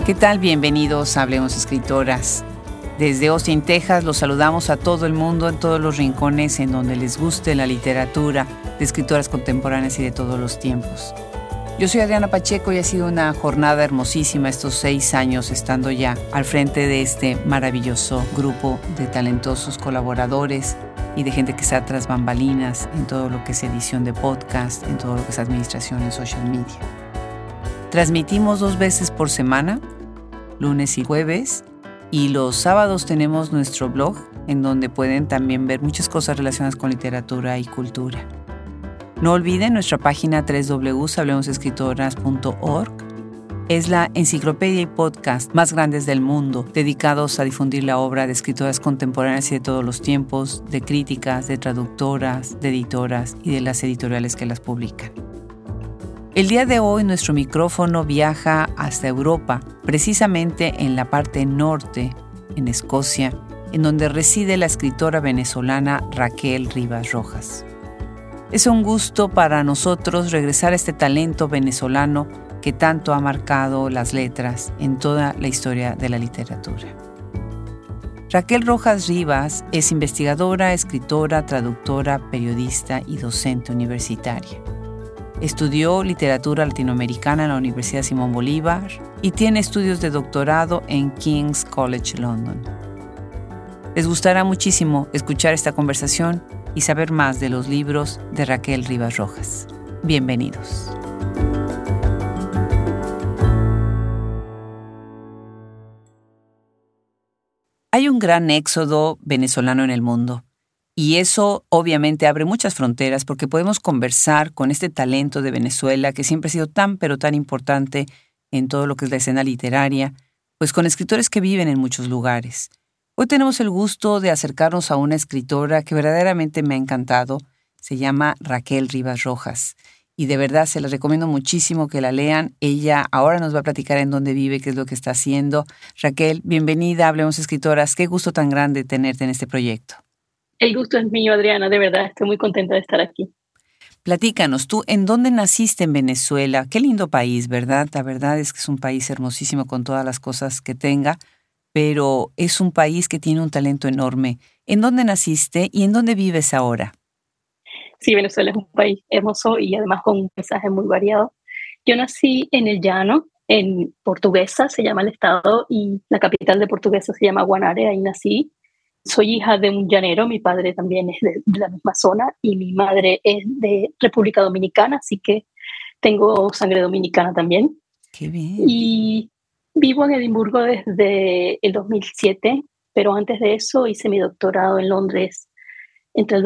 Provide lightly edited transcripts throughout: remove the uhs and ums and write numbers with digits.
¿Qué tal? Bienvenidos a Hablemos Escritoras. Desde Austin, Texas, los saludamos a todo el mundo en todos los rincones en donde les guste la literatura de escritoras contemporáneas y de todos los tiempos. Yo soy Adriana Pacheco y ha sido una jornada hermosísima estos 6 años estando ya al frente de este maravilloso grupo de talentosos colaboradores y de gente que está tras bambalinas en todo lo que es edición de podcast, en todo lo que es administración en social media. Transmitimos 2 veces por semana, lunes y jueves, y los sábados tenemos nuestro blog en donde pueden también ver muchas cosas relacionadas con literatura y cultura. No olviden nuestra página www.hablemosescritoras.org. Es la enciclopedia y podcast más grandes del mundo, dedicados a difundir la obra de escritoras contemporáneas y de todos los tiempos, de críticas, de traductoras, de editoras y de las editoriales que las publican. El día de hoy nuestro micrófono viaja hasta Europa, precisamente en la parte norte, en Escocia, en donde reside la escritora venezolana Raquel Rivas Rojas. Es un gusto para nosotros regresar a este talento venezolano que tanto ha marcado las letras en toda la historia de la literatura. Raquel Rojas Rivas es investigadora, escritora, traductora, periodista y docente universitaria. Estudió literatura latinoamericana en la Universidad Simón Bolívar y tiene estudios de doctorado en King's College London. Les gustará muchísimo escuchar esta conversación y saber más de los libros de Raquel Rivas Rojas. Bienvenidos. Hay un gran éxodo venezolano en el mundo. Y eso obviamente abre muchas fronteras porque podemos conversar con este talento de Venezuela que siempre ha sido tan pero tan importante en todo lo que es la escena literaria, pues con escritores que viven en muchos lugares. Hoy tenemos el gusto de acercarnos a una escritora que verdaderamente me ha encantado. Se llama Raquel Rivas Rojas y de verdad se les recomiendo muchísimo que la lean. Ella ahora nos va a platicar en dónde vive, qué es lo que está haciendo. Raquel, bienvenida a Hablemos Escritoras. Qué gusto tan grande tenerte en este proyecto. El gusto es mío, Adriana, de verdad, estoy muy contenta de estar aquí. Platícanos, tú, ¿en dónde naciste en Venezuela? Qué lindo país, ¿verdad? La verdad es que es un país hermosísimo con todas las cosas que tenga, pero es un país que tiene un talento enorme. ¿En dónde naciste y en dónde vives ahora? Sí, Venezuela es un país hermoso y además con un paisaje muy variado. Yo nací en el Llano, en Portuguesa, se llama el estado, y la capital de Portuguesa se llama Guanare, ahí nací. Soy hija de un llanero, mi padre también es de la misma zona y mi madre es de República Dominicana, así que tengo sangre dominicana también. ¡Qué bien! Y vivo en Edimburgo desde el 2007, pero antes de eso hice mi doctorado en Londres entre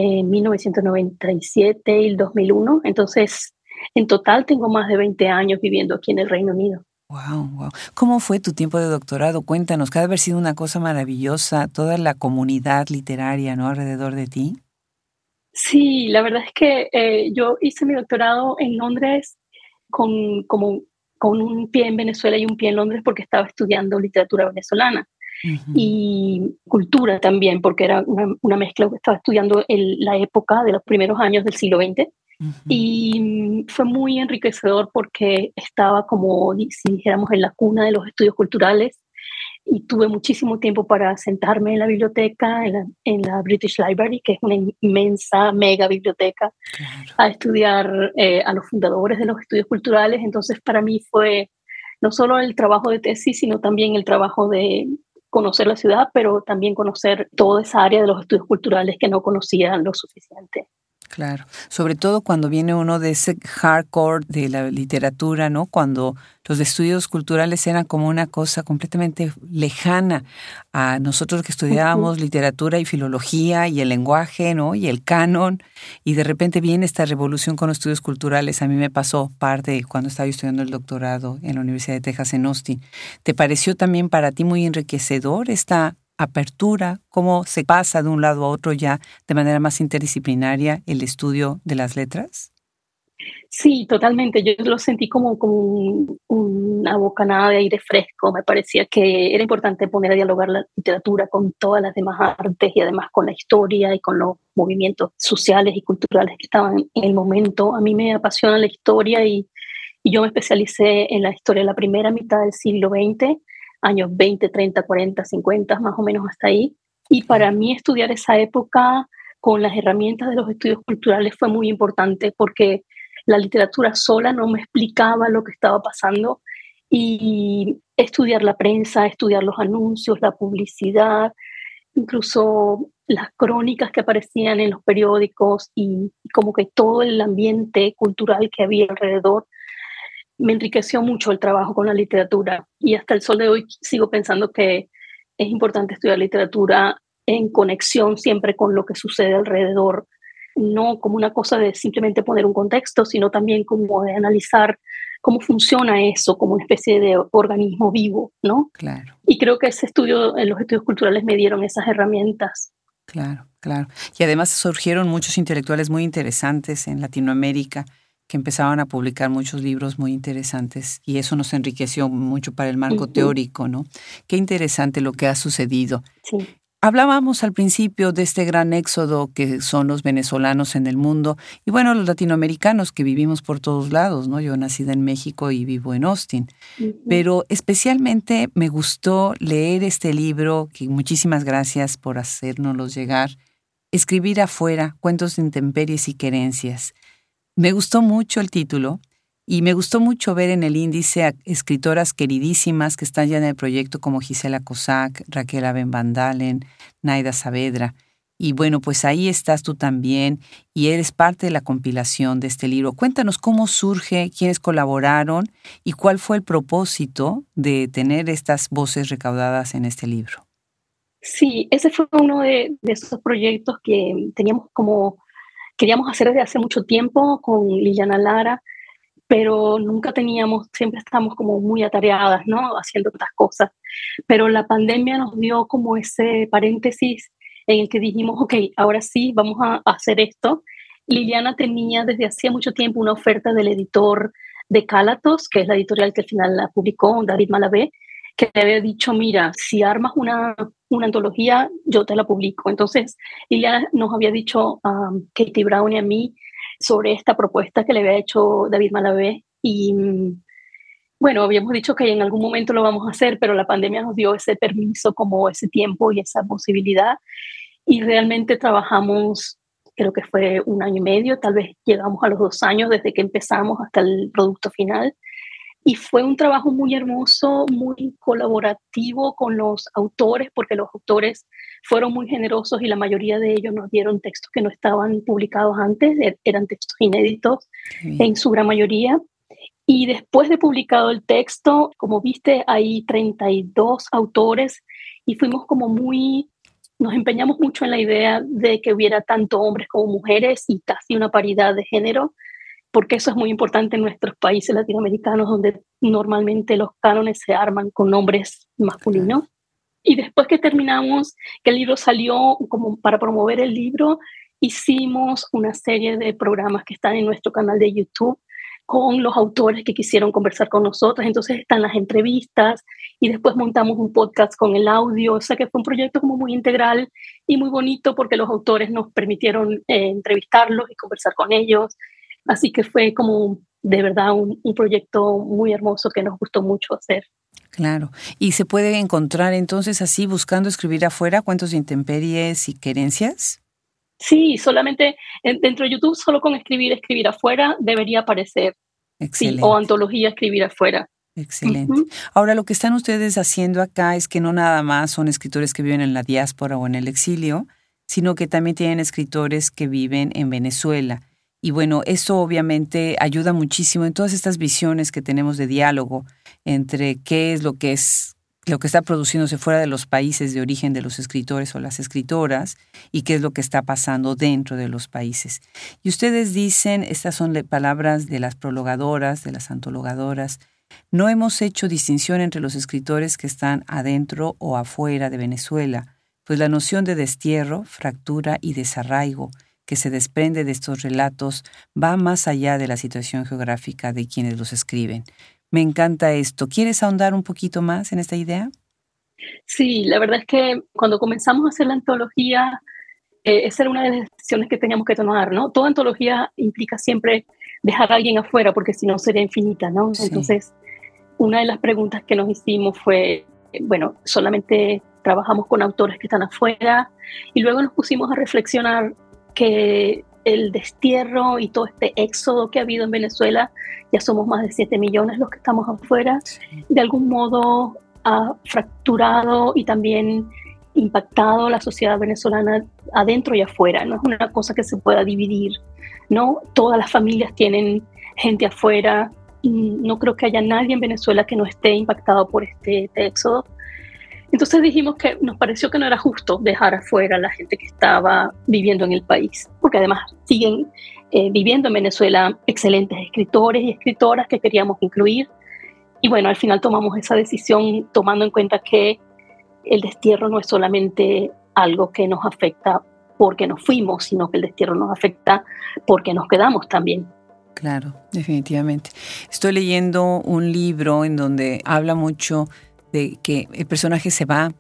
1997 y el 2001. Entonces, en total tengo más de 20 años viviendo aquí en el Reino Unido. Wow, wow. ¿Cómo fue tu tiempo de doctorado? Cuéntanos, que ha de haber sido una cosa maravillosa, toda la comunidad literaria, ¿no?, alrededor de ti. Sí, la verdad es que yo hice mi doctorado en Londres con un pie en Venezuela y un pie en Londres porque estaba estudiando literatura venezolana y cultura también, porque era una mezcla, estaba estudiando la época de los primeros años del siglo XX. Y fue muy enriquecedor porque estaba como, si dijéramos, en la cuna de los estudios culturales y tuve muchísimo tiempo para sentarme en la biblioteca, en la British Library, que es una inmensa, mega biblioteca, Claro. a estudiar a los fundadores de los estudios culturales. Entonces, para mí fue no solo el trabajo de tesis, sino también el trabajo de conocer la ciudad, pero también conocer toda esa área de los estudios culturales que no conocía lo suficiente. Claro, sobre todo cuando viene uno de ese hardcore de la literatura, ¿no? Cuando los estudios culturales eran como una cosa completamente lejana a nosotros que estudiábamos literatura y filología y el lenguaje, ¿no? Y el canon, y de repente viene esta revolución con los estudios culturales. A mí me pasó parte cuando estaba estudiando el doctorado en la Universidad de Texas en Austin. ¿Te pareció también para ti muy enriquecedor esta apertura, cómo se pasa de un lado a otro ya de manera más interdisciplinaria el estudio de las letras? Sí, totalmente. Yo lo sentí como una bocanada de aire fresco. Me parecía que era importante poner a dialogar la literatura con todas las demás artes y además con la historia y con los movimientos sociales y culturales que estaban en el momento. A mí me apasiona la historia y y yo me especialicé en la historia de la primera mitad del siglo XX, años 20, 30, 40, 50, más o menos hasta ahí. Y para Claro. mí estudiar esa época con las herramientas de los estudios culturales fue muy importante porque la literatura sola no me explicaba lo que estaba pasando y estudiar la prensa, estudiar los anuncios, la publicidad, incluso las crónicas que aparecían en los periódicos y como que todo el ambiente cultural que había alrededor, me enriqueció mucho el trabajo con la literatura y hasta el sol de hoy sigo pensando que es importante estudiar literatura en conexión siempre con lo que sucede alrededor, no como una cosa de simplemente poner un contexto, sino también como de analizar cómo funciona eso como una especie de organismo vivo, ¿no? Claro. Y creo que ese estudio, los estudios culturales me dieron esas herramientas. Claro, claro. Y además surgieron muchos intelectuales muy interesantes en Latinoamérica que empezaban a publicar muchos libros muy interesantes y eso nos enriqueció mucho para el marco Ujú, teórico, ¿no? Qué interesante lo que ha sucedido. sí. Hablábamos al principio de este gran éxodo que son los venezolanos en el mundo y bueno, los latinoamericanos que vivimos por todos lados, ¿no? Yo nacida en México y vivo en Austin. Ujú. Pero especialmente me gustó leer este libro, que muchísimas gracias por hacérnoslos llegar, Escribir afuera, cuentos de intemperies y querencias. Me gustó mucho el título y me gustó mucho ver en el índice a escritoras queridísimas que están ya en el proyecto como Gisela Cossack, Raquel Aben Van Dalen, Naida Saavedra. Y bueno, pues ahí estás tú también y eres parte de la compilación de este libro. Cuéntanos cómo surge, quiénes colaboraron y cuál fue el propósito de tener estas voces recaudadas en este libro. Sí, ese fue uno de esos proyectos que teníamos como queríamos hacer desde hace mucho tiempo con Liliana Lara, pero nunca teníamos, siempre estábamos como muy atareadas, ¿no? Haciendo otras cosas. Pero la pandemia nos dio como ese paréntesis en el que dijimos, ok, ahora sí, vamos a hacer esto. Liliana tenía desde hacía mucho tiempo una oferta del editor de Cálatos, que es la editorial que al final la publicó, David Malabé, que le había dicho, mira, si armas una antología, yo te la publico. Entonces, Liliana nos había dicho a Katie Brown y a mí sobre esta propuesta que le había hecho David Malabé y bueno, habíamos dicho que en algún momento lo vamos a hacer, pero la pandemia nos dio ese permiso, como ese tiempo y esa posibilidad. Y realmente trabajamos, creo que fue 1 año y medio, tal vez llegamos a los 2 años desde que empezamos hasta el producto final. Y fue un trabajo muy hermoso, muy colaborativo con los autores, porque los autores fueron muy generosos y la mayoría de ellos nos dieron textos que no estaban publicados antes, eran textos inéditos Qué bien. en su gran mayoría. Y después de publicado el texto, como viste, hay 32 autores y fuimos como muy, nos empeñamos mucho en la idea de que hubiera tanto hombres como mujeres y casi una paridad de género, porque eso es muy importante en nuestros países latinoamericanos, donde normalmente los cánones se arman con nombres Claro. masculinos. Y después que terminamos, que el libro salió como para promover el libro, hicimos una serie de programas que están en nuestro canal de YouTube con los autores que quisieron conversar con nosotros. Entonces están las entrevistas y después montamos un podcast con el audio. O sea que fue un proyecto como muy integral y muy bonito porque los autores nos permitieron entrevistarlos y conversar con ellos. Así que fue como de verdad un proyecto muy hermoso que nos gustó mucho hacer. Claro. ¿Y se puede encontrar entonces así buscando escribir afuera cuentos de intemperies y querencias? Sí, solamente dentro de YouTube, solo con escribir, escribir afuera, debería aparecer. Sí, o Excelente. antología, escribir afuera. Excelente. Ujú. Ahora, lo que están ustedes haciendo acá es que no nada más son escritores que viven en la diáspora o en el exilio, sino que también tienen escritores que viven en Venezuela. Y bueno, eso obviamente ayuda muchísimo en todas estas visiones que tenemos de diálogo entre qué es lo que está produciéndose fuera de los países de origen de los escritores o las escritoras y qué es lo que está pasando dentro de los países. Y ustedes dicen, estas son palabras de las prologadoras, de las antologadoras, no hemos hecho distinción entre los escritores que están adentro o afuera de Venezuela, pues la noción de destierro, fractura y desarraigo que se desprende de estos relatos va más allá de la situación geográfica de quienes los escriben. Me encanta esto. ¿Quieres ahondar un poquito más en esta idea? Sí, la verdad es que cuando comenzamos a hacer la antología, esa era una de las decisiones que teníamos que tomar, ¿no? Toda antología implica siempre dejar a alguien afuera, porque si no sería infinita, ¿no? Sí. Entonces, una de las preguntas que nos hicimos fue, bueno, solamente trabajamos con autores que están afuera, y luego nos pusimos a reflexionar que el destierro y todo este éxodo que ha habido en Venezuela, ya somos más de 7 millones los que estamos afuera, Sí. de algún modo ha fracturado y también impactado la sociedad venezolana adentro y afuera. No es una cosa que se pueda dividir, ¿no? Todas las familias tienen gente afuera. No creo que haya nadie en Venezuela que no esté impactado por este éxodo. Entonces dijimos que nos pareció que no era justo dejar afuera a la gente que estaba viviendo en el país, porque además siguen viviendo en Venezuela excelentes escritores y escritoras que queríamos incluir. Y bueno, al final tomamos esa decisión tomando en cuenta que el destierro no es solamente algo que nos afecta porque nos fuimos, sino que el destierro nos afecta porque nos quedamos también. Claro, definitivamente. Estoy leyendo un libro en donde habla mucho de que el personaje se va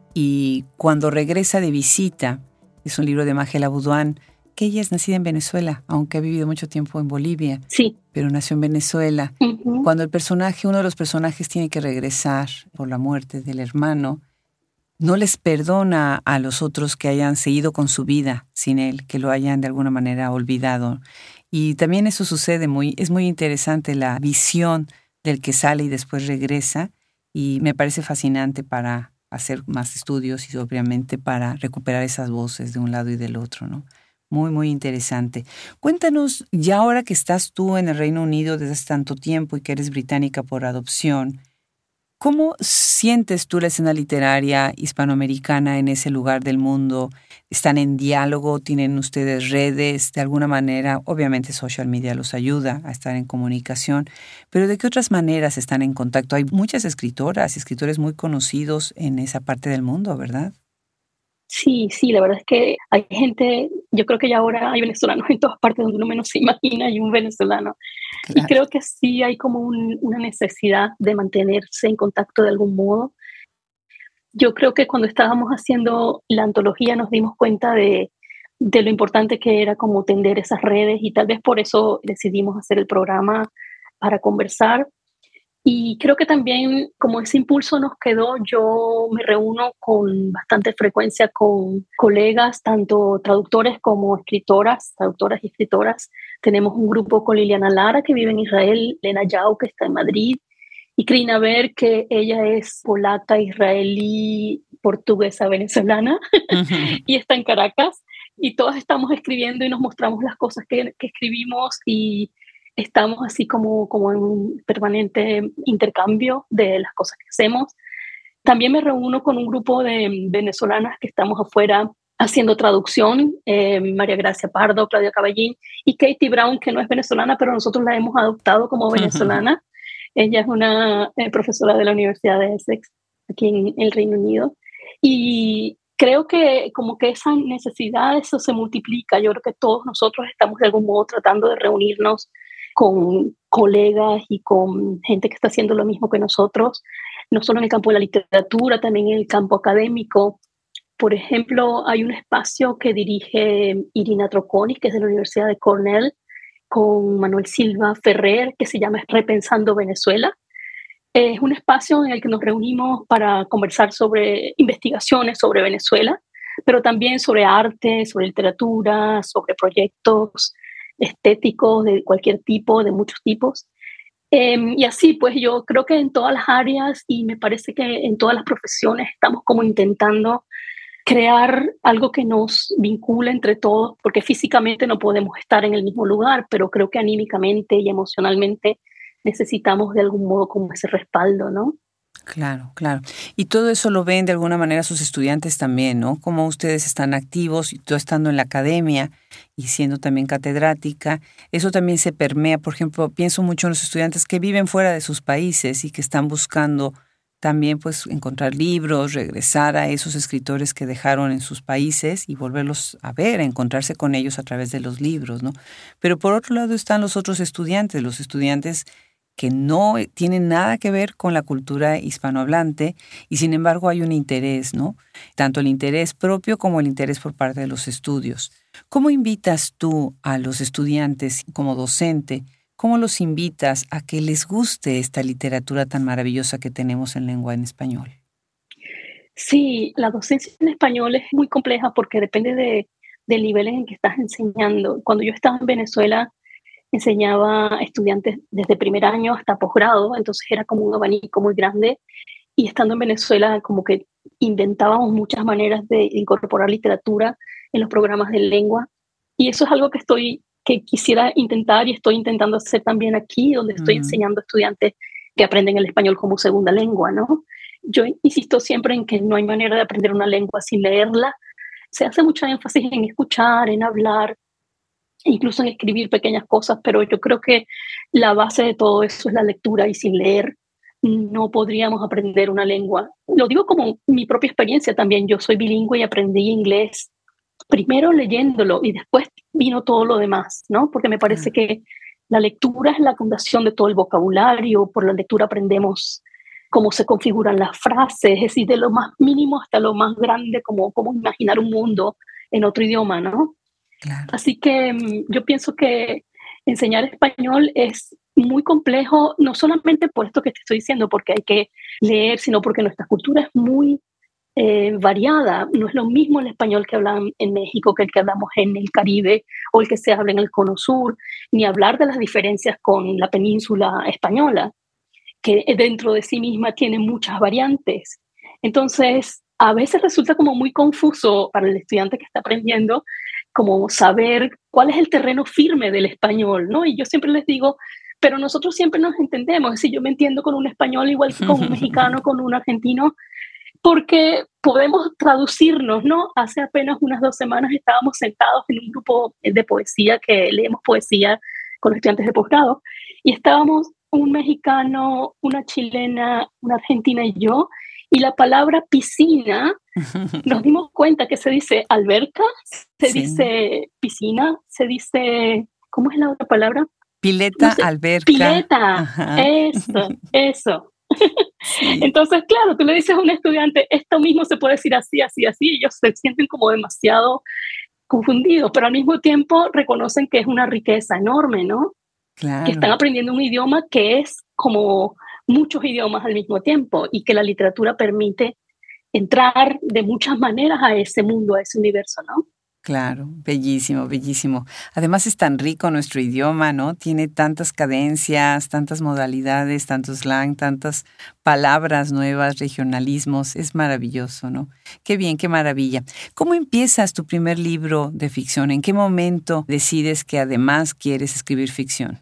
y cuando regresa de visita, es un libro de Magela Buduán, que ella es nacida en Venezuela, aunque ha vivido mucho tiempo en Bolivia, sí, pero nació en Venezuela. Uh-huh. Cuando uno de los personajes tiene que regresar por la muerte del hermano, no les perdona a los otros que hayan seguido con su vida sin él, que lo hayan de alguna manera olvidado. Y también eso sucede es muy interesante la visión del que sale y después regresa, y me parece fascinante para hacer más estudios y obviamente para recuperar esas voces de un lado y del otro, ¿no? Muy, muy interesante. Cuéntanos, ya ahora que estás tú en el Reino Unido desde hace tanto tiempo y que eres británica por adopción, ¿cómo sientes tú la escena literaria hispanoamericana en ese lugar del mundo? ¿Están en diálogo? ¿Tienen ustedes redes? De alguna manera, obviamente social media los ayuda a estar en comunicación, pero ¿de qué otras maneras están en contacto? Hay muchas escritoras y escritores muy conocidos en esa parte del mundo, ¿verdad? Sí, la verdad es que hay gente, yo creo que ya ahora hay venezolanos en todas partes donde uno menos se imagina, hay un venezolano. Y Claro. creo que sí hay como una necesidad de mantenerse en contacto de algún modo. Yo creo que cuando estábamos haciendo la antología nos dimos cuenta de lo importante que era como tender esas redes, y tal vez por eso decidimos hacer el programa para conversar. Y creo que también como ese impulso nos quedó, yo me reúno con bastante frecuencia con colegas, tanto traductores como escritoras, traductoras y escritoras. Tenemos un grupo con Liliana Lara, que vive en Israel, Lena Yao, que está en Madrid, y Krina Ver, que ella es polaca, israelí, portuguesa, venezolana, y está en Caracas. Y todas estamos escribiendo y nos mostramos las cosas que escribimos, y estamos así como en un permanente intercambio de las cosas que hacemos. También me reúno con un grupo de venezolanas que estamos afuera haciendo traducción, María Gracia Pardo, Claudia Caballín y Katie Brown, que no es venezolana, pero nosotros la hemos adoptado como venezolana. Ella es una profesora de la Universidad de Essex, aquí en el Reino Unido. Y creo que como que esa necesidad, eso se multiplica. Yo creo que todos nosotros estamos de algún modo tratando de reunirnos con colegas y con gente que está haciendo lo mismo que nosotros, no solo en el campo de la literatura, también en el campo académico. Por ejemplo, hay un espacio que dirige Irina Trocconi, que es de la Universidad de Cornell, con Manuel Silva Ferrer, que se llama Repensando Venezuela. Es un espacio en el que nos reunimos para conversar sobre investigaciones sobre Venezuela, pero también sobre arte, sobre literatura, sobre proyectos estéticos de cualquier tipo, de muchos tipos. Y así, pues yo creo que en todas las áreas, y me parece que en todas las profesiones, estamos como intentando crear algo que nos vincule entre todos, porque físicamente no podemos estar en el mismo lugar, pero creo que anímicamente y emocionalmente necesitamos de algún modo como ese respaldo, ¿no? Claro, claro. Y todo eso lo ven de alguna manera sus estudiantes también, ¿no? Como ustedes están activos y tú estando en la academia y siendo también catedrática, eso también se permea. Por ejemplo, pienso mucho en los estudiantes que viven fuera de sus países y que están buscando también pues encontrar libros, regresar a esos escritores que dejaron en sus países y volverlos a ver, a encontrarse con ellos a través de los libros, ¿no? Pero por otro lado están los otros estudiantes que no tienen nada que ver con la cultura hispanohablante y sin embargo hay un interés, ¿no? Tanto el interés propio como el interés por parte de los estudios. ¿Cómo invitas tú a los estudiantes como docente? ¿Cómo los invitas a que les guste esta literatura tan maravillosa que tenemos en lengua en español? Sí, la docencia en español es muy compleja porque depende del nivel en el que estás enseñando. Cuando yo estaba en Venezuela, enseñaba a estudiantes desde primer año hasta posgrado, entonces era como un abanico muy grande. Y estando en Venezuela, como que inventábamos muchas maneras de incorporar literatura en los programas de lengua. Y eso es algo que quisiera intentar y estoy intentando hacer también aquí, donde estoy Ujú. enseñando a estudiantes que aprenden el español como segunda lengua, ¿no? Yo insisto siempre en que no hay manera de aprender una lengua sin leerla. Se hace mucho énfasis en escuchar, en hablar, incluso en escribir pequeñas cosas, pero yo creo que la base de todo eso es la lectura y sin leer no podríamos aprender una lengua. Lo digo como mi propia experiencia también. Yo soy bilingüe y aprendí inglés primero leyéndolo y después vino todo lo demás, ¿no? Porque me parece Claro. que la lectura es la fundación de todo el vocabulario. Por la lectura aprendemos cómo se configuran las frases, es decir, de lo más mínimo hasta lo más grande, como imaginar un mundo en otro idioma, ¿no? Claro. Así que yo pienso que enseñar español es muy complejo, no solamente por esto que te estoy diciendo, porque hay que leer, sino porque nuestra cultura es muy variada. No es lo mismo el español que hablan en México que el que hablamos en el Caribe o el que se habla en el Cono Sur, ni hablar de las diferencias con la península española, que dentro de sí misma tiene muchas variantes. Entonces, a veces resulta como muy confuso para el estudiante que está aprendiendo, como saber cuál es el terreno firme del español, ¿no? Y yo siempre les digo, pero nosotros siempre nos entendemos, es decir, yo me entiendo con un español igual que con un mexicano, con un argentino, porque podemos traducirnos, ¿no? Hace apenas unas 2 semanas estábamos sentados en un grupo de poesía que leemos poesía con estudiantes de posgrado y estábamos un mexicano, una chilena, una argentina y yo, y la palabra piscina nos dimos cuenta que se dice alberca, se Sí. dice piscina, se dice, ¿cómo es la otra palabra? No Pileta, sé, alberca. pileta, Ajá. eso. Sí. Entonces, claro, tú le dices a un estudiante, esto mismo se puede decir así, así, así, y ellos se sienten como demasiado confundidos, pero al mismo tiempo reconocen que es una riqueza enorme, ¿no? Que Claro. están aprendiendo un idioma que es como muchos idiomas al mismo tiempo y que la literatura permite entrar de muchas maneras a ese mundo, a ese universo, ¿no? Claro, bellísimo, bellísimo. Además es tan rico nuestro idioma, ¿no? Tiene tantas cadencias, tantas modalidades, tanto slang, tantas palabras nuevas, regionalismos. Es maravilloso, ¿no? Qué bien, qué maravilla. ¿Cómo empiezas tu primer libro de ficción? ¿En qué momento decides que además quieres escribir ficción?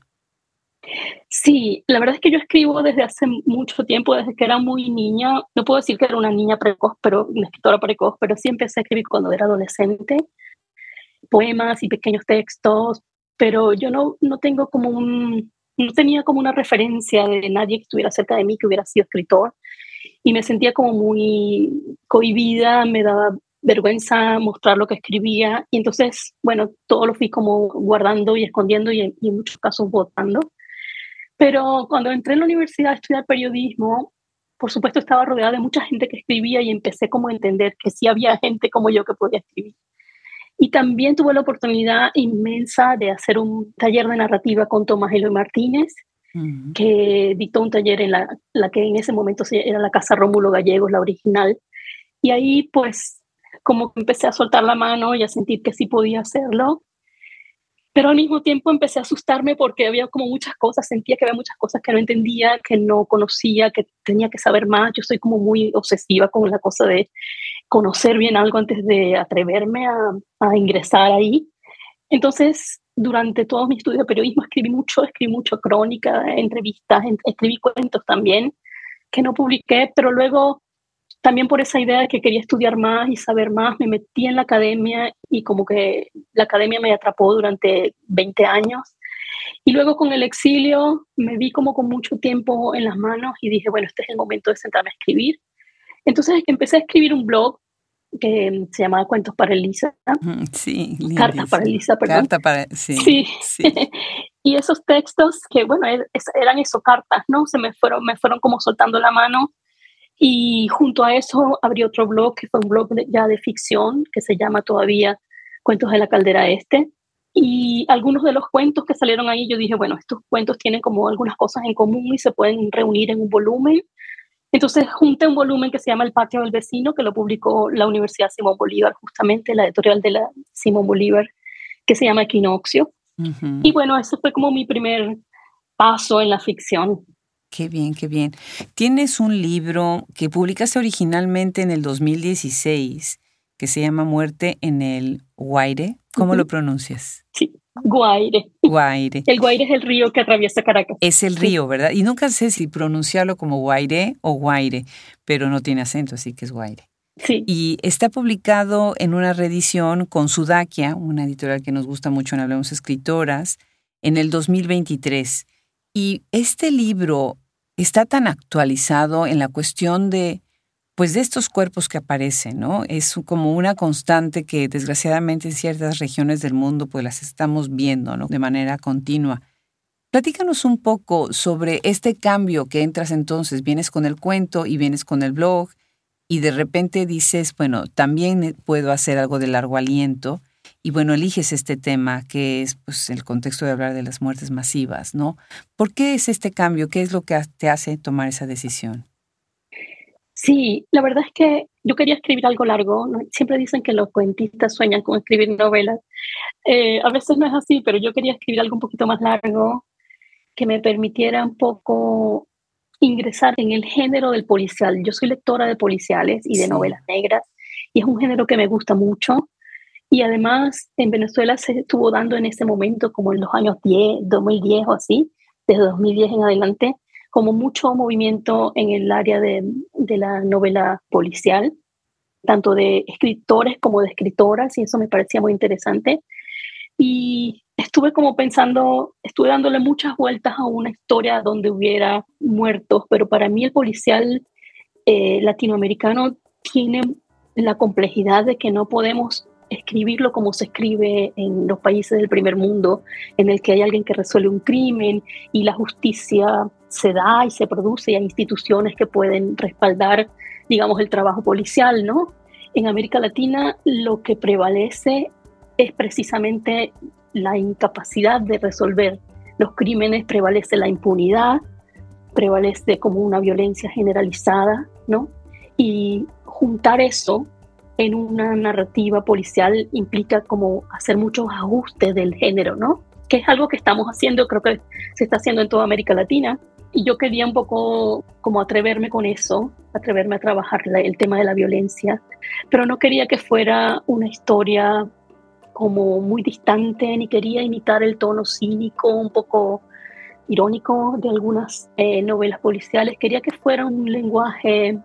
Sí, la verdad es que yo escribo desde hace mucho tiempo, desde que era muy niña. No puedo decir que era una niña precoz, pero una escritora precoz, pero sí empecé a escribir cuando era adolescente, poemas y pequeños textos, pero yo no tengo como no tenía como una referencia de nadie que estuviera cerca de mí que hubiera sido escritor y me sentía como muy cohibida, me daba vergüenza mostrar lo que escribía y entonces, bueno, todo lo fui como guardando y escondiendo y en muchos casos botando. Pero cuando entré en la universidad a estudiar periodismo, por supuesto estaba rodeada de mucha gente que escribía y empecé como a entender que sí había gente como yo que podía escribir. Y también tuve la oportunidad inmensa de hacer un taller de narrativa con Tomás Eloy Martínez, Ujú. que dictó un taller en la que en ese momento era la Casa Rómulo Gallegos, la original. Y ahí pues como que empecé a soltar la mano y a sentir que sí podía hacerlo, pero al mismo tiempo empecé a asustarme porque había como muchas cosas, sentía que había muchas cosas que no entendía, que no conocía, que tenía que saber más. Yo soy como muy obsesiva con la cosa de conocer bien algo antes de atreverme a ingresar ahí. Entonces, durante todos mis estudios de periodismo escribí mucho crónica, entrevistas, escribí cuentos también, que no publiqué, pero luego también por esa idea de que quería estudiar más y saber más, me metí en la academia y como que la academia me atrapó durante 20 años. Y luego con el exilio me vi como con mucho tiempo en las manos y dije, bueno, este es el momento de sentarme a escribir. Entonces empecé a escribir un blog que se llamaba Cuentos para Elisa, Ujú, sí, Cartas para lindísimo. Elisa, perdón. Carta para sí, Sí. sí. Y esos textos que, bueno, eran eso, cartas, ¿no? Me fueron como soltando la mano. Y junto a eso abrí otro blog, que fue un blog ya de ficción, que se llama todavía Cuentos de la Caldera Este. Y algunos de los cuentos que salieron ahí, yo dije, bueno, estos cuentos tienen como algunas cosas en común y se pueden reunir en un volumen. Entonces junté un volumen que se llama El Patio del Vecino, que lo publicó la Universidad Simón Bolívar, justamente la editorial de la Simón Bolívar, que se llama Equinoccio. Uh-huh. Y bueno, eso fue como mi primer paso en la ficción. Qué bien, qué bien. Tienes un libro que publicaste originalmente en el 2016 que se llama Muerte en el Guaire. ¿Cómo lo pronuncias? Sí, Guaire. Guaire. El Guaire es el río que atraviesa Caracas. Es el río, ¿verdad? Y nunca sé si pronunciarlo como Guaire o Guaire, pero no tiene acento, así que es Guaire. Sí. Y está publicado en una reedición con Sudaquia, una editorial que nos gusta mucho en Hablemos Escritoras, en el 2023. Y este libro está tan actualizado en la cuestión de estos cuerpos que aparecen, ¿no? Es como una constante que desgraciadamente en ciertas regiones del mundo pues las estamos viendo, ¿no? De manera continua. Platícanos un poco sobre este cambio que entras entonces, vienes con el cuento y vienes con el blog y de repente dices, bueno, también puedo hacer algo de largo aliento y bueno, eliges este tema que es pues el contexto de hablar de las muertes masivas, ¿no? ¿Por qué es este cambio? ¿Qué es lo que te hace tomar esa decisión? Sí, la verdad es que yo quería escribir algo largo, ¿no? Siempre dicen que los cuentistas sueñan con escribir novelas. A veces no es así, pero yo quería escribir algo un poquito más largo que me permitiera un poco ingresar en el género del policial. Yo soy lectora de policiales y de novelas negras y es un género que me gusta mucho. Y además en Venezuela se estuvo dando en ese momento, como en los años 2010 o así, desde 2010 en adelante, como mucho movimiento en el área de la novela policial, tanto de escritores como de escritoras, y eso me parecía muy interesante. Y estuve como pensando, estuve dándole muchas vueltas a una historia donde hubiera muertos, pero para mí el policial latinoamericano tiene la complejidad de que no podemos escribirlo como se escribe en los países del primer mundo, en el que hay alguien que resuelve un crimen y la justicia se da y se produce y hay instituciones que pueden respaldar, digamos, el trabajo policial, ¿no? En América Latina lo que prevalece es precisamente la incapacidad de resolver los crímenes, prevalece la impunidad, prevalece como una violencia generalizada, ¿no? Y juntar eso en una narrativa policial implica como hacer muchos ajustes del género, ¿no? Que es algo que estamos haciendo, creo que se está haciendo en toda América Latina. Y yo quería un poco como atreverme con eso, atreverme a trabajar el tema de la violencia, pero no quería que fuera una historia como muy distante, ni quería imitar el tono cínico, un poco irónico de algunas novelas policiales. Quería que fuera un lenguaje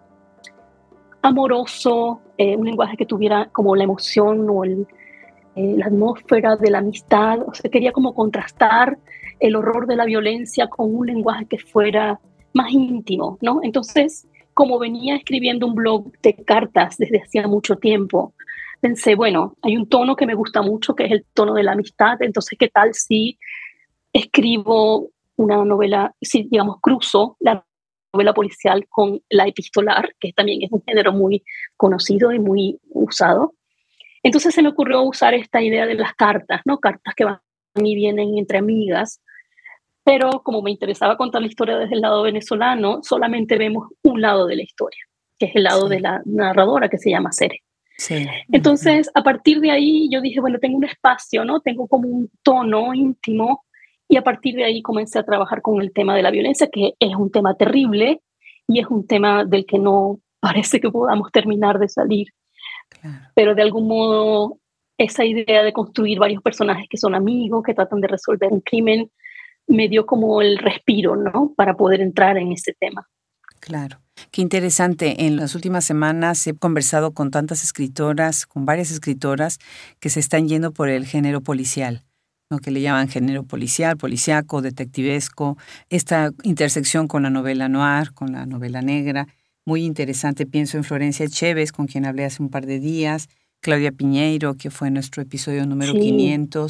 amoroso, un lenguaje que tuviera como la emoción o la atmósfera de la amistad. O sea, quería como contrastar el horror de la violencia con un lenguaje que fuera más íntimo, ¿no? Entonces, como venía escribiendo un blog de cartas desde hacía mucho tiempo, pensé, bueno, hay un tono que me gusta mucho, que es el tono de la amistad. Entonces, ¿qué tal si escribo una novela, si digamos cruzo la novela policial con la epistolar, que también es un género muy conocido y muy usado? Entonces se me ocurrió usar esta idea de las cartas, ¿no? Cartas que van y vienen entre amigas, pero como me interesaba contar la historia desde el lado venezolano, solamente vemos un lado de la historia, que es el lado de la narradora, que se llama Cere. Sí. Entonces, a partir de ahí yo dije, bueno, tengo un espacio, ¿no? Tengo como un tono íntimo, y a partir de ahí comencé a trabajar con el tema de la violencia, que es un tema terrible y es un tema del que no parece que podamos terminar de salir. Claro. Pero de algún modo esa idea de construir varios personajes que son amigos, que tratan de resolver un crimen, me dio como el respiro, ¿no? Para poder entrar en ese tema. Claro. Qué interesante. En las últimas semanas he conversado con tantas escritoras, con varias escritoras que se están yendo por el género policial, ¿no? Que le llaman género policial, policíaco, detectivesco, esta intersección con la novela noir, con la novela negra. Muy interesante. Pienso en Florencia Chévez, con quien hablé hace un par de días, Claudia Piñeiro, que fue nuestro episodio número 500,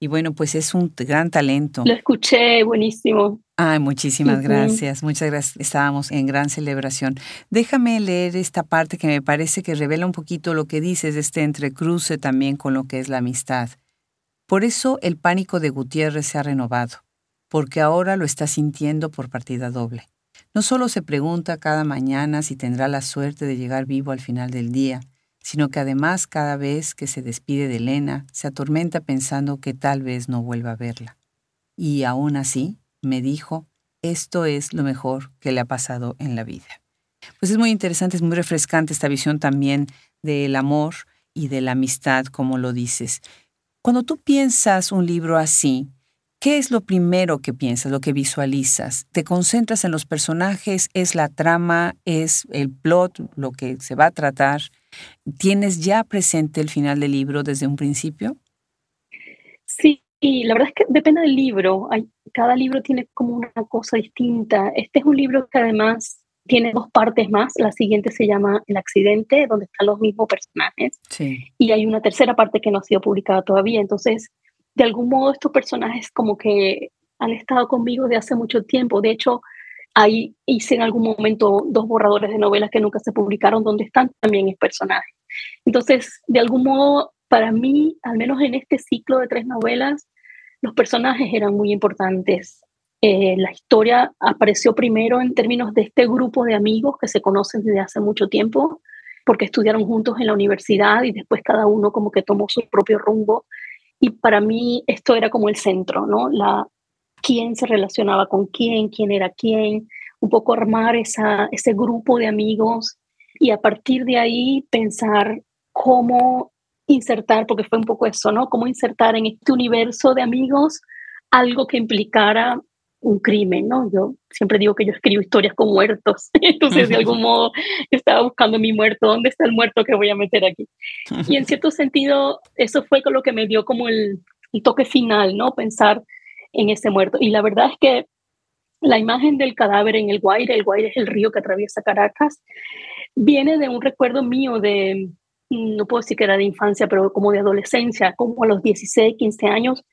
Y bueno, pues es un gran talento. Lo escuché, buenísimo. Ay, muchísimas Ujú. gracias, muchas gracias. Estábamos en gran celebración. Déjame leer esta parte que me parece que revela un poquito lo que dices de este entrecruce también con lo que es la amistad. Por eso el pánico de Gutiérrez se ha renovado, porque ahora lo está sintiendo por partida doble. No solo se pregunta cada mañana si tendrá la suerte de llegar vivo al final del día, sino que además cada vez que se despide de Elena, se atormenta pensando que tal vez no vuelva a verla. Y aún así, me dijo, esto es lo mejor que le ha pasado en la vida. Pues es muy interesante, es muy refrescante esta visión también del amor y de la amistad, como lo dices. Cuando tú piensas un libro así, ¿qué es lo primero que piensas, lo que visualizas? ¿Te concentras en los personajes? ¿Es la trama? ¿Es el plot, lo que se va a tratar? ¿Tienes ya presente el final del libro desde un principio? Sí, y la verdad es que depende del libro. Cada libro tiene como una cosa distinta. Este es un libro que además tiene dos partes más. La siguiente se llama El accidente, donde están los mismos personajes. Sí. Y hay una tercera parte que no ha sido publicada todavía. Entonces, de algún modo, estos personajes como que han estado conmigo de hace mucho tiempo. De hecho, ahí hice en algún momento dos borradores de novelas que nunca se publicaron, donde están también el personaje. Entonces, de algún modo, para mí, al menos en este ciclo de 3 novelas, los personajes eran muy importantes. La historia apareció primero en términos de este grupo de amigos que se conocen desde hace mucho tiempo, porque estudiaron juntos en la universidad y después cada uno como que tomó su propio rumbo. Y para mí esto era como el centro, ¿no? Quién se relacionaba con quién era quién, un poco armar ese grupo de amigos y a partir de ahí pensar cómo insertar, porque fue un poco eso, ¿no? Cómo insertar en este universo de amigos algo que implicara un crimen, ¿no? Yo siempre digo que yo escribo historias con muertos, entonces de algún modo estaba buscando mi muerto, ¿dónde está el muerto que voy a meter aquí? Y en cierto sentido, eso fue con lo que me dio como el toque final, ¿no? Pensar en ese muerto. Y la verdad es que la imagen del cadáver en el Guaire es el río que atraviesa Caracas, viene de un recuerdo mío de, no puedo decir que era de infancia, pero como de adolescencia, como a los 16, 15 años.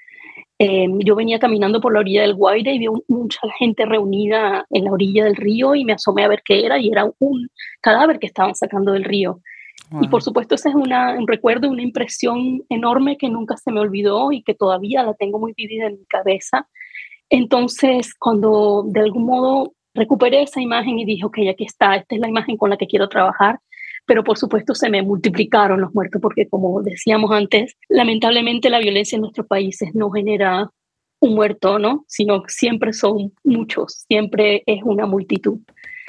Yo venía caminando por la orilla del Guaire y vi mucha gente reunida en la orilla del río y me asomé a ver qué era y era un cadáver que estaban sacando del río. Y por Wow. supuesto, ese es un recuerdo, una impresión enorme que nunca se me olvidó y que todavía la tengo muy vivida en mi cabeza. Entonces, cuando de algún modo recuperé esa imagen y dije, ok, aquí está, esta es la imagen con la que quiero trabajar, pero por supuesto se me multiplicaron los muertos porque como decíamos antes, lamentablemente la violencia en nuestros países no genera un muerto, ¿no? Sino que siempre son muchos, siempre es una multitud.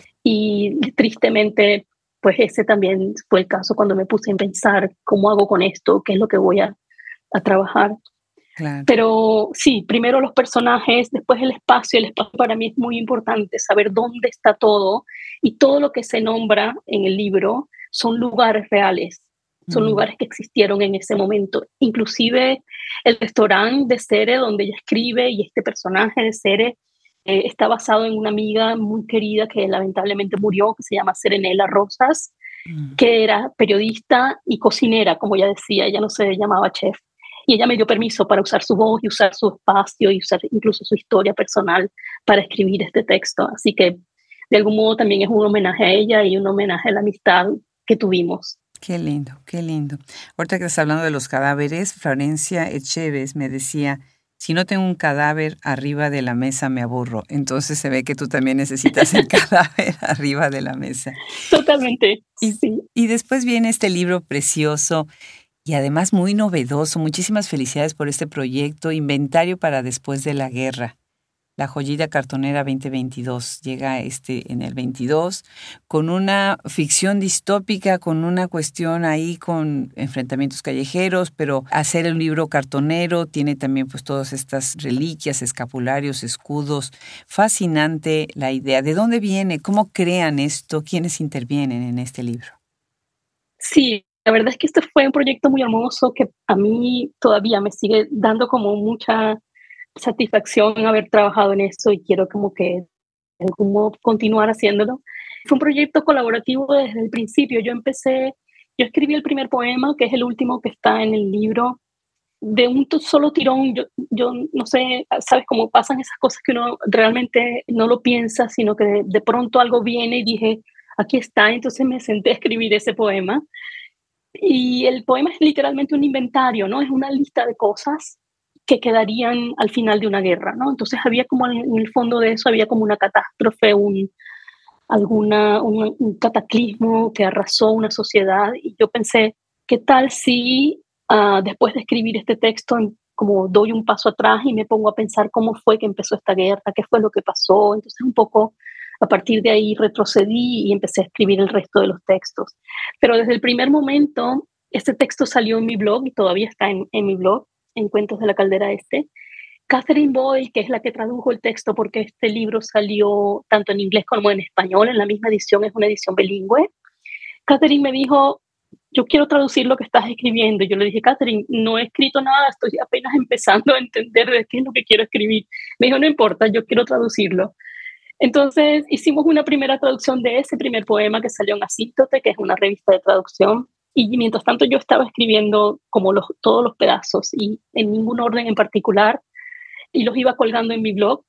Y tristemente, pues ese también fue el caso cuando me puse a pensar cómo hago con esto, qué es lo que voy a trabajar. Claro. Pero sí, primero los personajes, después el espacio. El espacio para mí es muy importante, saber dónde está todo y todo lo que se nombra en el libro son lugares reales, son Mm. lugares que existieron en ese momento. Inclusive el restaurante de Cere donde ella escribe y este personaje de Cere está basado en una amiga muy querida que lamentablemente murió, que se llama Serenela Rosas, Mm. que era periodista y cocinera, como ella decía, ella no se llamaba chef. Y ella me dio permiso para usar su voz y usar su espacio y usar incluso su historia personal para escribir este texto. Así que de algún modo también es un homenaje a ella y un homenaje a la amistad que tuvimos. Qué lindo, qué lindo. Ahorita que estás hablando de los cadáveres, Florencia Echeves me decía, si no tengo un cadáver arriba de la mesa me aburro. Entonces se ve que tú también necesitas el cadáver arriba de la mesa. Totalmente, Y, sí. y después viene este libro precioso y además muy novedoso. Muchísimas felicidades por este proyecto, Inventario para después de la guerra. La joyita cartonera 2022 llega en el 22 con una ficción distópica, con una cuestión ahí con enfrentamientos callejeros, pero hacer el libro cartonero tiene también pues todas estas reliquias, escapularios, escudos. Fascinante la idea. ¿De dónde viene? ¿Cómo crean esto? ¿Quiénes intervienen en este libro? Sí, la verdad es que este fue un proyecto muy hermoso que a mí todavía me sigue dando como mucha satisfacción haber trabajado en eso y quiero como que de algún modo continuar haciéndolo. Fue un proyecto colaborativo desde el principio. Yo escribí el primer poema, que es el último que está en el libro, de un solo tirón, yo no sé, ¿sabes cómo pasan esas cosas que uno realmente no lo piensa, sino que de pronto algo viene y dije, aquí está, entonces me senté a escribir ese poema. Y el poema es literalmente un inventario, ¿no? Es una lista de cosas que quedarían al final de una guerra, ¿no? Entonces había como en el fondo de eso, había como una catástrofe, un cataclismo que arrasó una sociedad. Y yo pensé, ¿qué tal si después de escribir este texto, como doy un paso atrás y me pongo a pensar cómo fue que empezó esta guerra, qué fue lo que pasó? Entonces un poco a partir de ahí retrocedí y empecé a escribir el resto de los textos. Pero desde el primer momento, este texto salió en mi blog y todavía está en mi blog, en Cuentos de la Caldera Este. Catherine Boyle, que es la que tradujo el texto, porque este libro salió tanto en inglés como en español, en la misma edición, es una edición bilingüe. Catherine me dijo, yo quiero traducir lo que estás escribiendo. Yo le dije, Catherine, no he escrito nada, estoy apenas empezando a entender de qué es lo que quiero escribir. Me dijo, no importa, yo quiero traducirlo. Entonces hicimos una primera traducción de ese primer poema que salió en Asístote, que es una revista de traducción. Y mientras tanto yo estaba escribiendo como todos los pedazos y en ningún orden en particular, y los iba colgando en mi blog,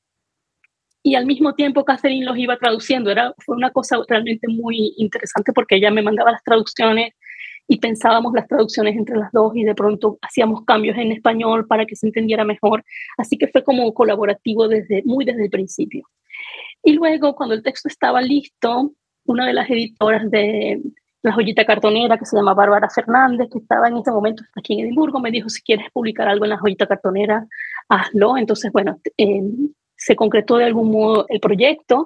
y al mismo tiempo Catherine los iba traduciendo. Fue una cosa realmente muy interesante porque ella me mandaba las traducciones y pensábamos las traducciones entre las dos y de pronto hacíamos cambios en español para que se entendiera mejor. Así que fue como colaborativo muy desde el principio. Y luego, cuando el texto estaba listo, una de las editoras de La Joyita Cartonera, que se llama Bárbara Fernández, que estaba en ese momento aquí en Edimburgo, me dijo, si quieres publicar algo en La Joyita Cartonera, hazlo. Entonces, bueno, se concretó de algún modo el proyecto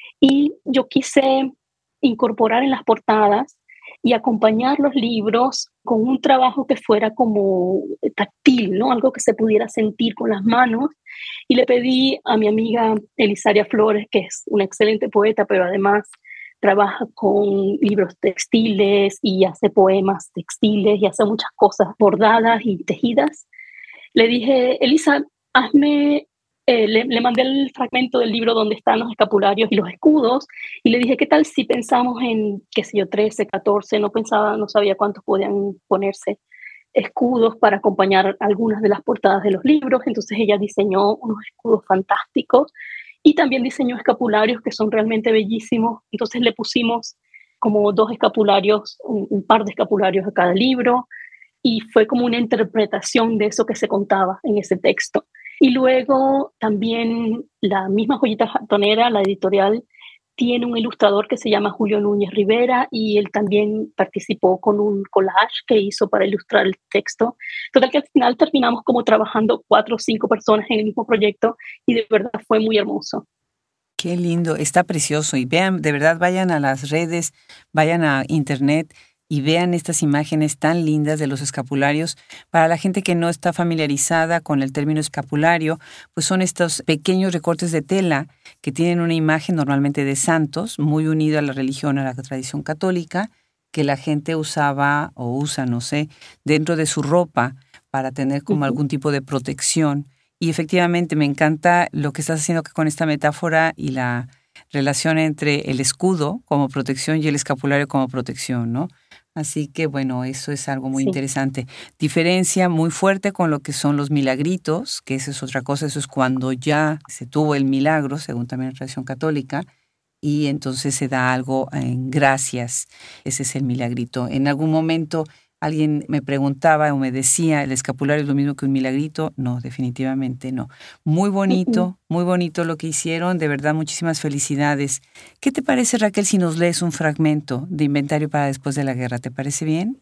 y yo quise incorporar en las portadas y acompañar los libros con un trabajo que fuera como táctil, ¿no? Algo que se pudiera sentir con las manos. Y le pedí a mi amiga Elisaria Flores, que es una excelente poeta, pero además trabaja con libros textiles y hace poemas textiles y hace muchas cosas bordadas y tejidas. Le dije, Elisa, hazme, le mandé el fragmento del libro donde están los escapularios y los escudos, y le dije, ¿qué tal si pensamos en, qué sé yo, 13, 14, no sabía cuántos podían ponerse, escudos para acompañar algunas de las portadas de los libros? Entonces ella diseñó unos escudos fantásticos y también diseñó escapularios que son realmente bellísimos. Entonces le pusimos como dos escapularios, un par de escapularios a cada libro, y fue como una interpretación de eso que se contaba en ese texto. Y luego también la misma Joyita Cartonera, la editorial, tiene un ilustrador que se llama Julio Núñez Rivera y él también participó con un collage que hizo para ilustrar el texto. Total que al final terminamos como trabajando 4 o 5 personas en el mismo proyecto y de verdad fue muy hermoso. Qué lindo, está precioso. Y vean, de verdad, vayan a las redes, vayan a internet y vean estas imágenes tan lindas de los escapularios. Para la gente que no está familiarizada con el término escapulario, pues son estos pequeños recortes de tela que tienen una imagen normalmente de santos, muy unido a la religión, a la tradición católica, que la gente usaba o usa, no sé, dentro de su ropa para tener como algún tipo de protección. Y efectivamente me encanta lo que estás haciendo con esta metáfora y la relación entre el escudo como protección y el escapulario como protección, ¿no? Así que, bueno, eso es algo muy interesante. Diferencia muy fuerte con lo que son los milagritos, que esa es otra cosa, eso es cuando ya se tuvo el milagro, según también la tradición católica, y entonces se da algo en gracias. Ese es el milagrito. En algún momento alguien me preguntaba o me decía, ¿el escapulario es lo mismo que un milagrito? No, definitivamente no. Muy bonito lo que hicieron. De verdad, muchísimas felicidades. ¿Qué te parece, Raquel, si nos lees un fragmento de Inventario para después de la guerra? ¿Te parece bien?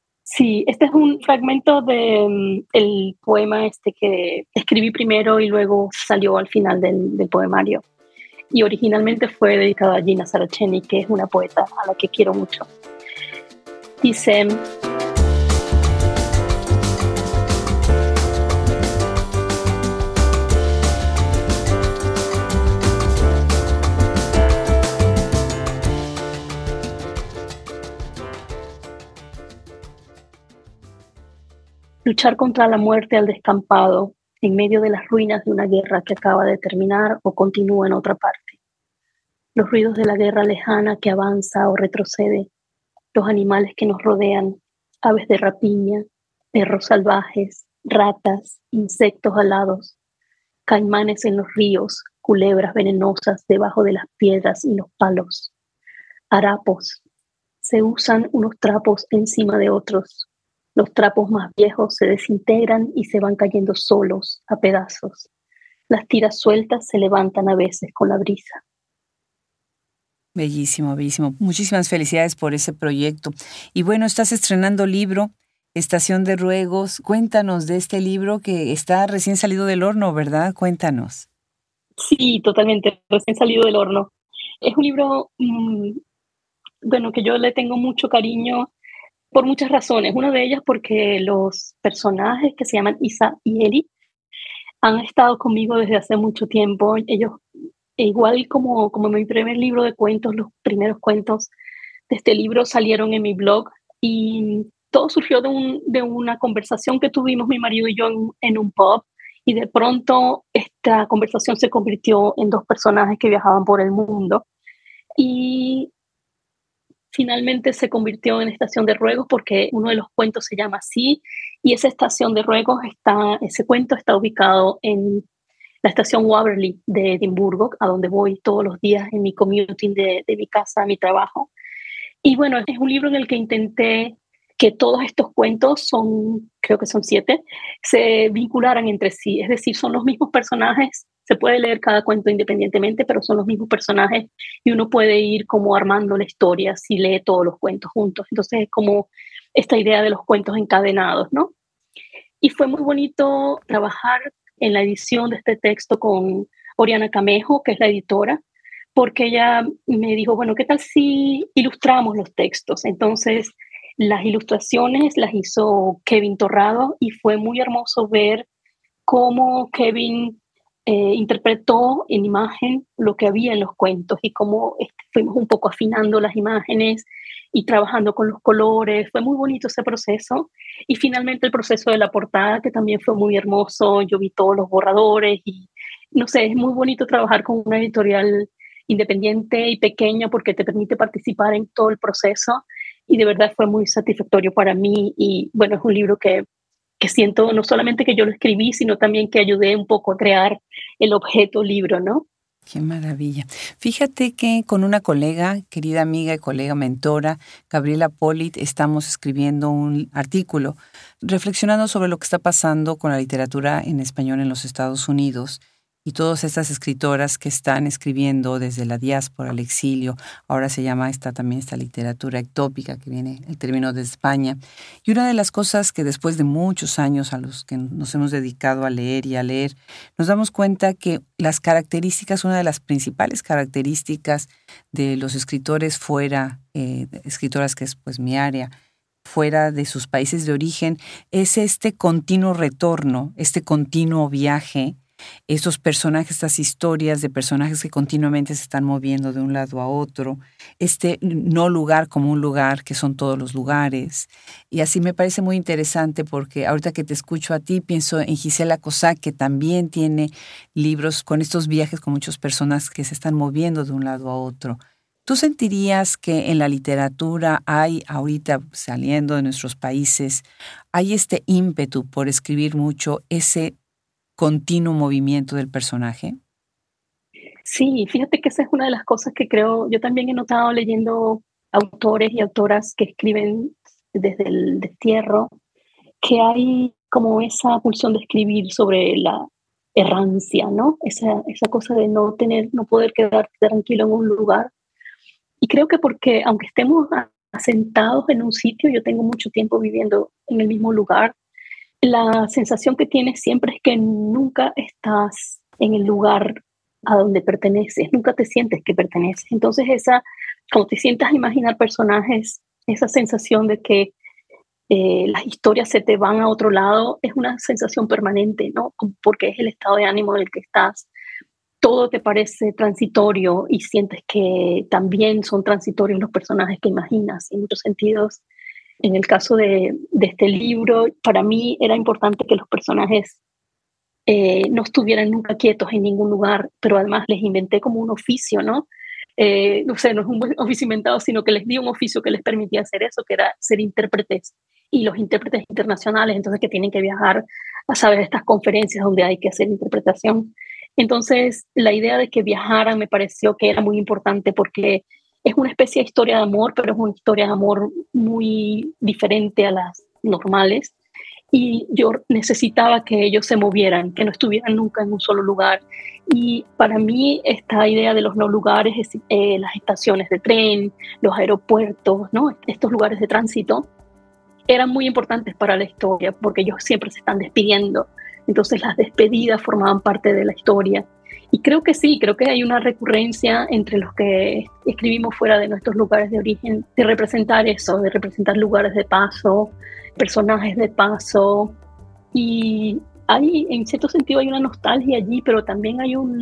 Sí, este es un fragmento de el poema que escribí primero y luego salió al final del poemario. Y originalmente fue dedicado a Gina Saraceni, que es una poeta a la que quiero mucho. Dice: luchar contra la muerte al descampado, en medio de las ruinas de una guerra que acaba de terminar o continúa en otra parte. Los ruidos de la guerra lejana que avanza o retrocede, los animales que nos rodean, aves de rapiña, perros salvajes, ratas, insectos alados, caimanes en los ríos, culebras venenosas debajo de las piedras y los palos, harapos. Se usan unos trapos encima de otros. Los trapos más viejos se desintegran y se van cayendo solos, a pedazos. Las tiras sueltas se levantan a veces con la brisa. Bellísimo, bellísimo. Muchísimas felicidades por ese proyecto. Y bueno, estás estrenando libro, Estación de Ruegos. Cuéntanos de este libro que está recién salido del horno, ¿verdad? Cuéntanos. Sí, totalmente, recién salido del horno. Es un libro, bueno, que yo le tengo mucho cariño por muchas razones. Una de ellas porque los personajes que se llaman Isa y Eli han estado conmigo desde hace mucho tiempo. Ellos, igual como mi primer libro de cuentos, los primeros cuentos de este libro salieron en mi blog y todo surgió de una conversación que tuvimos mi marido y yo en un pub, y de pronto esta conversación se convirtió en dos personajes que viajaban por el mundo y finalmente se convirtió en Estación de Ruegos porque uno de los cuentos se llama así, y esa estación de Ruegos ese cuento está ubicado en la estación Waverly de Edimburgo, a donde voy todos los días en mi commuting de mi casa a mi trabajo. Y bueno, es un libro en el que intenté que todos estos cuentos, creo que son 7, se vincularan entre sí. Es decir, son los mismos personajes. Se puede leer cada cuento independientemente, pero son los mismos personajes y uno puede ir como armando la historia si lee todos los cuentos juntos. Entonces es como esta idea de los cuentos encadenados, ¿no? Y fue muy bonito trabajar en la edición de este texto con Oriana Camejo, que es la editora, porque ella me dijo, bueno, ¿qué tal si ilustramos los textos? Entonces, las ilustraciones las hizo Kevin Torrado y fue muy hermoso ver cómo Kevin interpretó en imagen lo que había en los cuentos y cómo fuimos un poco afinando las imágenes y trabajando con los colores. Fue muy bonito ese proceso. Y finalmente el proceso de la portada, que también fue muy hermoso. Yo vi todos los borradores y no sé, es muy bonito trabajar con una editorial independiente y pequeña porque te permite participar en todo el proceso, y de verdad fue muy satisfactorio para mí. Y bueno, es un libro que siento no solamente que yo lo escribí, sino también que ayudé un poco a crear el objeto libro, ¿no? Qué maravilla. Fíjate que con una colega, querida amiga y colega mentora, Gabriela Polit, estamos escribiendo un artículo reflexionando sobre lo que está pasando con la literatura en español en los Estados Unidos y todas estas escritoras que están escribiendo desde la diáspora al exilio. Ahora se llama también esta literatura ectópica, que viene el término de España. Y una de las cosas que después de muchos años a los que nos hemos dedicado a leer y a leer, nos damos cuenta que una de las principales características de los escritores fuera, escritoras que es pues mi área, fuera de sus países de origen, es este continuo retorno, este continuo viaje, estos personajes, estas historias de personajes que continuamente se están moviendo de un lado a otro, este no lugar como un lugar, que son todos los lugares. Y así me parece muy interesante porque ahorita que te escucho a ti, pienso en Gisela Cossack, que también tiene libros con estos viajes con muchas personas que se están moviendo de un lado a otro. ¿Tú sentirías que en la literatura hay, ahorita saliendo de nuestros países, hay este ímpetu por escribir mucho, ese continuo movimiento del personaje? Sí, fíjate que esa es una de las cosas que creo, yo también he notado leyendo autores y autoras que escriben desde el destierro, que hay como esa pulsión de escribir sobre la errancia, ¿no? Esa cosa de no poder quedarte tranquilo en un lugar. Y creo que porque aunque estemos asentados en un sitio, yo tengo mucho tiempo viviendo en el mismo lugar, la sensación que tienes siempre es que nunca estás en el lugar a donde perteneces, nunca te sientes que perteneces. Entonces como te sientas a imaginar personajes, esa sensación de que las historias se te van a otro lado, es una sensación permanente, ¿no? Porque es el estado de ánimo en el que estás. Todo te parece transitorio y sientes que también son transitorios los personajes que imaginas. En muchos sentidos, en el caso de este libro, para mí era importante que los personajes no estuvieran nunca quietos en ningún lugar, pero además les inventé como un oficio, ¿no? No sé, no es un oficio inventado, sino que les di un oficio que les permitía hacer eso, que era ser intérpretes, y los intérpretes internacionales, entonces que tienen que viajar sabes, estas conferencias donde hay que hacer interpretación. Entonces, la idea de que viajaran me pareció que era muy importante porque es una especie de historia de amor, pero es una historia de amor muy diferente a las normales. Y yo necesitaba que ellos se movieran, que no estuvieran nunca en un solo lugar. Y para mí esta idea de los no lugares, las estaciones de tren, los aeropuertos, ¿no? Estos lugares de tránsito, eran muy importantes para la historia porque ellos siempre se están despidiendo. Entonces las despedidas formaban parte de la historia. Y creo que sí, creo que hay una recurrencia entre los que escribimos fuera de nuestros lugares de origen, de representar eso, de representar lugares de paso, personajes de paso. Y hay, en cierto sentido, hay una nostalgia allí, pero también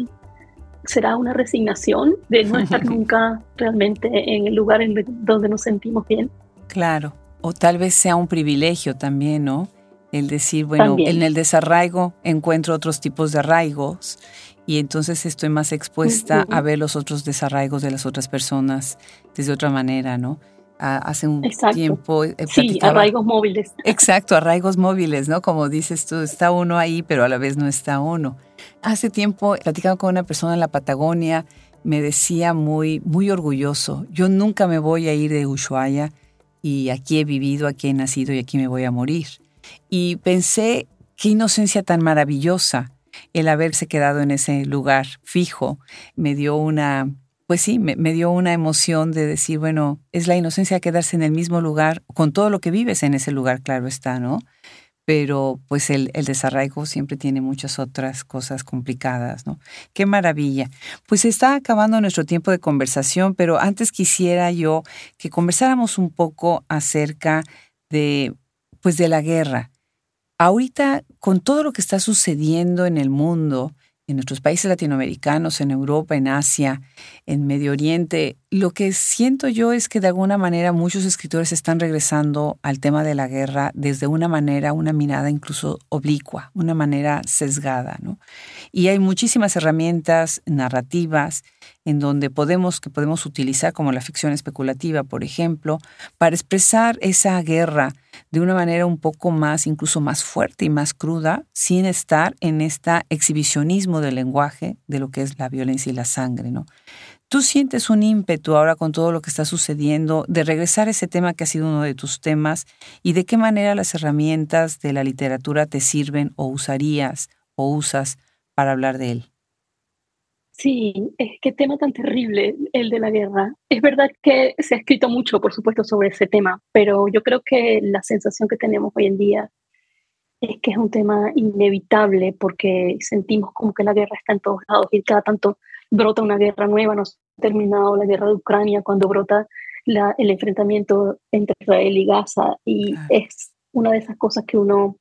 será una resignación de no estar nunca realmente en el lugar donde nos sentimos bien. Claro, o tal vez sea un privilegio también, ¿no? El decir, bueno, También. en el desarraigo encuentro otros tipos de arraigos y entonces estoy más expuesta a ver los otros desarraigos de las otras personas desde otra manera, ¿no? Hace un Exacto. tiempo Sí, platicaba. arraigos móviles. Exacto, arraigos móviles, ¿no? Como dices tú, está uno ahí, pero a la vez no está uno. Hace tiempo platicaba con una persona en la Patagonia, me decía muy, muy orgulloso, yo nunca me voy a ir de Ushuaia y aquí he vivido, aquí he nacido y aquí me voy a morir. Y pensé, qué inocencia tan maravillosa el haberse quedado en ese lugar fijo. Me dio pues sí, me dio una emoción de decir, bueno, es la inocencia de quedarse en el mismo lugar, con todo lo que vives en ese lugar, claro está, ¿no? Pero pues el desarraigo siempre tiene muchas otras cosas complicadas, ¿no? Qué maravilla. Pues está acabando nuestro tiempo de conversación, pero antes quisiera yo que conversáramos un poco acerca de, pues de la guerra. Ahorita, con todo lo que está sucediendo en el mundo, en nuestros países latinoamericanos, en Europa, en Asia, en Medio Oriente, lo que siento yo es que de alguna manera muchos escritores están regresando al tema de la guerra desde una manera, una mirada incluso oblicua, una manera sesgada, ¿no? Y hay muchísimas herramientas narrativas en donde que podemos utilizar, como la ficción especulativa, por ejemplo, para expresar esa guerra de una manera un poco más, incluso más fuerte y más cruda, sin estar en este exhibicionismo del lenguaje de lo que es la violencia y la sangre, ¿no? ¿Tú sientes un ímpetu ahora con todo lo que está sucediendo de regresar a ese tema que ha sido uno de tus temas y de qué manera las herramientas de la literatura te sirven o usarías o usas para hablar de él? Sí, qué tema tan terrible el de la guerra. Es verdad que se ha escrito mucho, por supuesto, sobre ese tema, pero yo creo que la sensación que tenemos hoy en día es que es un tema inevitable porque sentimos como que la guerra está en todos lados y cada tanto brota una guerra nueva. No se ha terminado la guerra de Ucrania cuando brota el enfrentamiento entre Israel y Gaza y Claro. es una de esas cosas que uno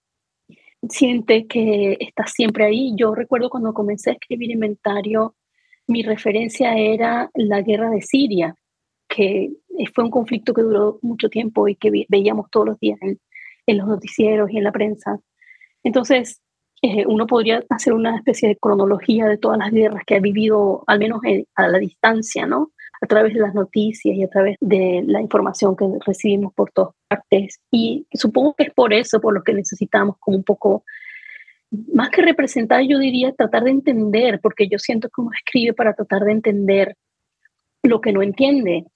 siente que está siempre ahí. Yo recuerdo cuando comencé a escribir inventario, mi referencia era la guerra de Siria, que fue un conflicto que duró mucho tiempo y que veíamos todos los días en los noticieros y en la prensa. Entonces, uno podría hacer una especie de cronología de todas las guerras que ha vivido, al menos a la distancia, ¿no? A través de las noticias y a través de la información que recibimos por todas partes. Y supongo que es por eso, por lo que necesitamos como un poco, más que representar, yo diría tratar de entender, porque yo siento que uno escribe para tratar de entender lo que no entiende.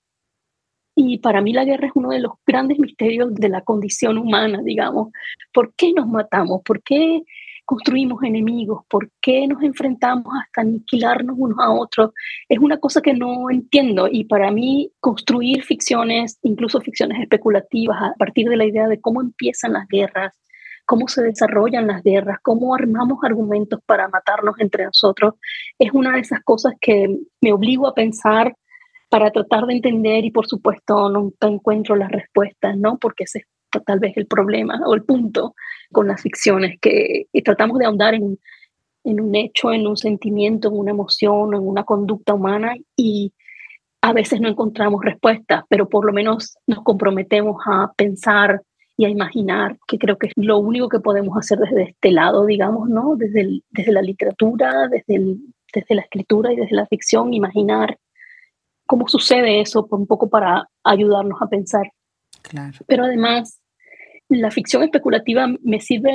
Y para mí la guerra es uno de los grandes misterios de la condición humana, digamos. ¿Por qué nos matamos? ¿Por qué construimos enemigos? ¿Por qué nos enfrentamos hasta aniquilarnos unos a otros? Es una cosa que no entiendo y para mí construir ficciones, incluso ficciones especulativas, a partir de la idea de cómo empiezan las guerras, cómo se desarrollan las guerras, cómo armamos argumentos para matarnos entre nosotros, es una de esas cosas que me obligo a pensar para tratar de entender y por supuesto nunca encuentro las respuestas, ¿no? Porque ese es tal vez el problema o el punto con las ficciones, que tratamos de ahondar en un hecho, en un sentimiento, en una emoción, en una conducta humana y a veces no encontramos respuestas, pero por lo menos nos comprometemos a pensar y a imaginar, que creo que es lo único que podemos hacer desde este lado, digamos, ¿no? Desde la literatura, desde la escritura y desde la ficción, imaginar cómo sucede eso, un poco para ayudarnos a pensar. Claro. Pero además, la ficción especulativa me sirve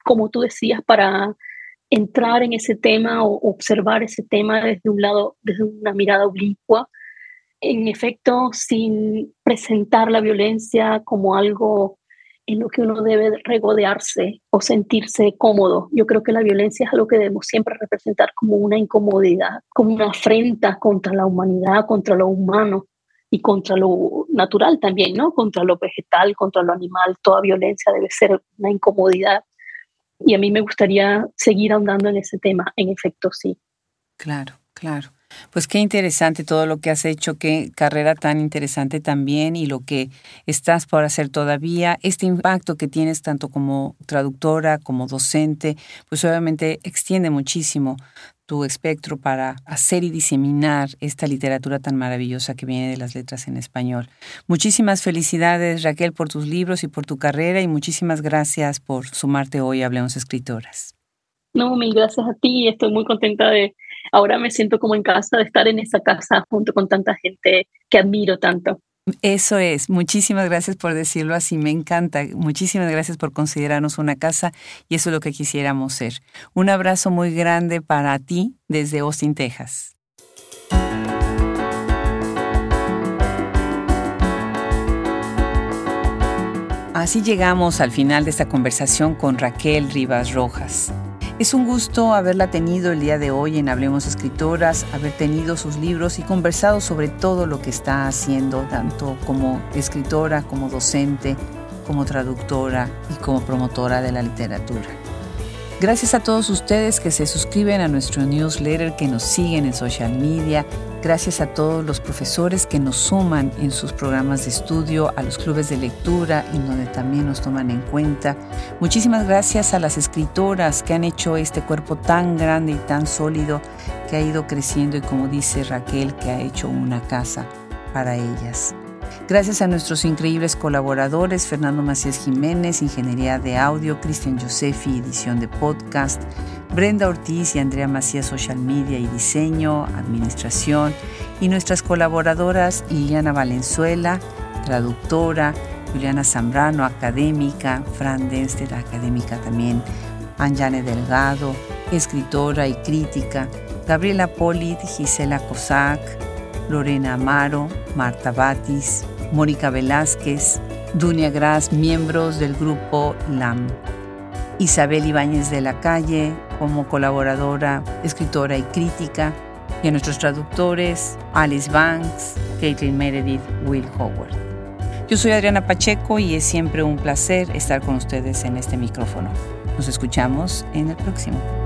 como tú decías, para entrar en ese tema o observar ese tema desde un lado, desde una mirada oblicua, en efecto, sin presentar la violencia como algo en lo que uno debe regodearse o sentirse cómodo. Yo creo que la violencia es algo que debemos siempre representar como una incomodidad, como una afrenta contra la humanidad, contra lo humano y contra lo natural también, ¿no? Contra lo vegetal, contra lo animal. Toda violencia debe ser una incomodidad. Y a mí me gustaría seguir ahondando en ese tema, en efecto, sí. Claro, claro. Pues qué interesante todo lo que has hecho, qué carrera tan interesante también y lo que estás por hacer todavía. Este impacto que tienes tanto como traductora como docente, pues obviamente extiende muchísimo tu espectro para hacer y diseminar esta literatura tan maravillosa que viene de las letras en español. Muchísimas felicidades, Raquel, por tus libros y por tu carrera, y muchísimas gracias por sumarte hoy a Hablemos Escritoras. No, mil gracias a ti. Estoy muy contenta ahora me siento como en casa, de estar en esa casa junto con tanta gente que admiro tanto. Eso es. Muchísimas gracias por decirlo así. Me encanta. Muchísimas gracias por considerarnos una casa, y eso es lo que quisiéramos ser. Un abrazo muy grande para ti desde Austin, Texas. Así llegamos al final de esta conversación con Raquel Rivas Rojas. Es un gusto haberla tenido el día de hoy en Hablemos Escritoras, haber tenido sus libros y conversado sobre todo lo que está haciendo, tanto como escritora, como docente, como traductora y como promotora de la literatura. Gracias a todos ustedes que se suscriben a nuestro newsletter, que nos siguen en social media. Gracias a todos los profesores que nos suman en sus programas de estudio, a los clubes de lectura, en donde también nos toman en cuenta. Muchísimas gracias a las escritoras que han hecho este cuerpo tan grande y tan sólido, que ha ido creciendo y, como dice Raquel, que ha hecho una casa para ellas. Gracias a nuestros increíbles colaboradores, Fernando Macías Jiménez, Ingeniería de Audio, Cristian Josefi, Edición de Podcast, Brenda Ortiz y Andrea Macías, Social Media y Diseño, Administración, y nuestras colaboradoras Liliana Valenzuela, traductora, Juliana Zambrano, académica, Fran Denster, académica también, Anjane Delgado, escritora y crítica, Gabriela Polit, Gisela Cossack, Lorena Amaro, Marta Batis, Mónica Velázquez, Dunia Gras, miembros del grupo LAM. Isabel Ibáñez de la Calle, como colaboradora, escritora y crítica. Y a nuestros traductores, Alice Banks, Caitlin Meredith, Will Howard. Yo soy Adriana Pacheco y es siempre un placer estar con ustedes en este micrófono. Nos escuchamos en el próximo.